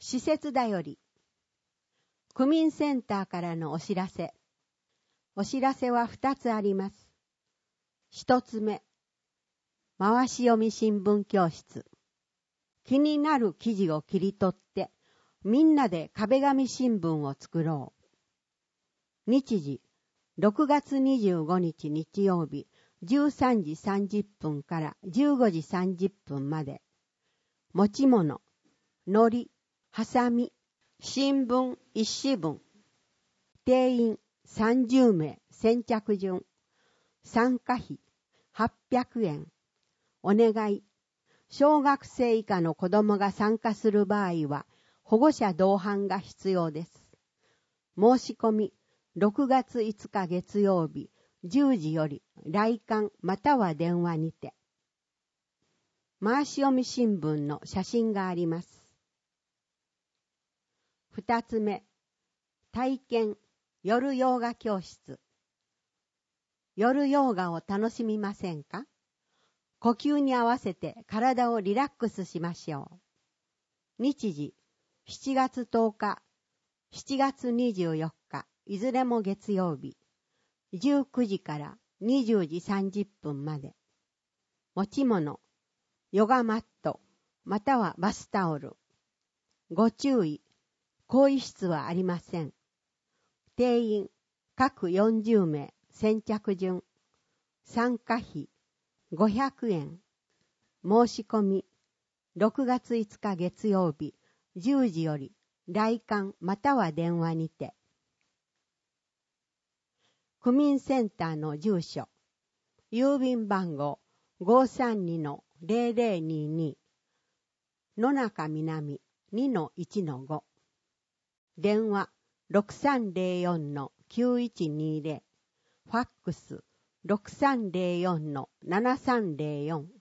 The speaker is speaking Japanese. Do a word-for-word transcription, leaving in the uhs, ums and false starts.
施設だより区民センターからのお知らせ。お知らせは二つあります。一つ目、回し読み新聞教室。気になる記事を切り取ってみんなで壁紙新聞を作ろう。日時ろくがつにじゅうごにち日曜日じゅうさんじさんじゅっぷんからじゅうごじさんじゅっぷんまで。持ち物、糊、ハサミ、新聞一紙分。定員さんじゅうめい先着順。参加費はっぴゃくえん。お願い。小学生以下の子供が参加する場合は保護者同伴が必要です。申し込みろくがついつか月曜日じゅうじより来館または電話にて。回し読み新聞の写真があります。二つ目、体験夜ヨガ教室。夜ヨガを楽しみませんか？呼吸に合わせて体をリラックスしましょう。日時しちがつとおか、しちがつにじゅうよっか、いずれも月曜日、じゅうくじからにじゅうじさんじゅっぷんまで。持ち物、ヨガマット、またはバスタオル。ご注意、更衣室はありません。定員、各よんじゅうめい先着順。参加費、ごひゃくえん。申し込み、ろくがついつか月曜日、じゅうじより、来館または電話にて。区民センターの住所、郵便番号 ごーさんにのゼロゼロにに、野中南 にのいちのご。電話 ろくさんゼロよんのきゅういちにゼロ。ファックス ろくさんゼロよんのななさんゼロよん。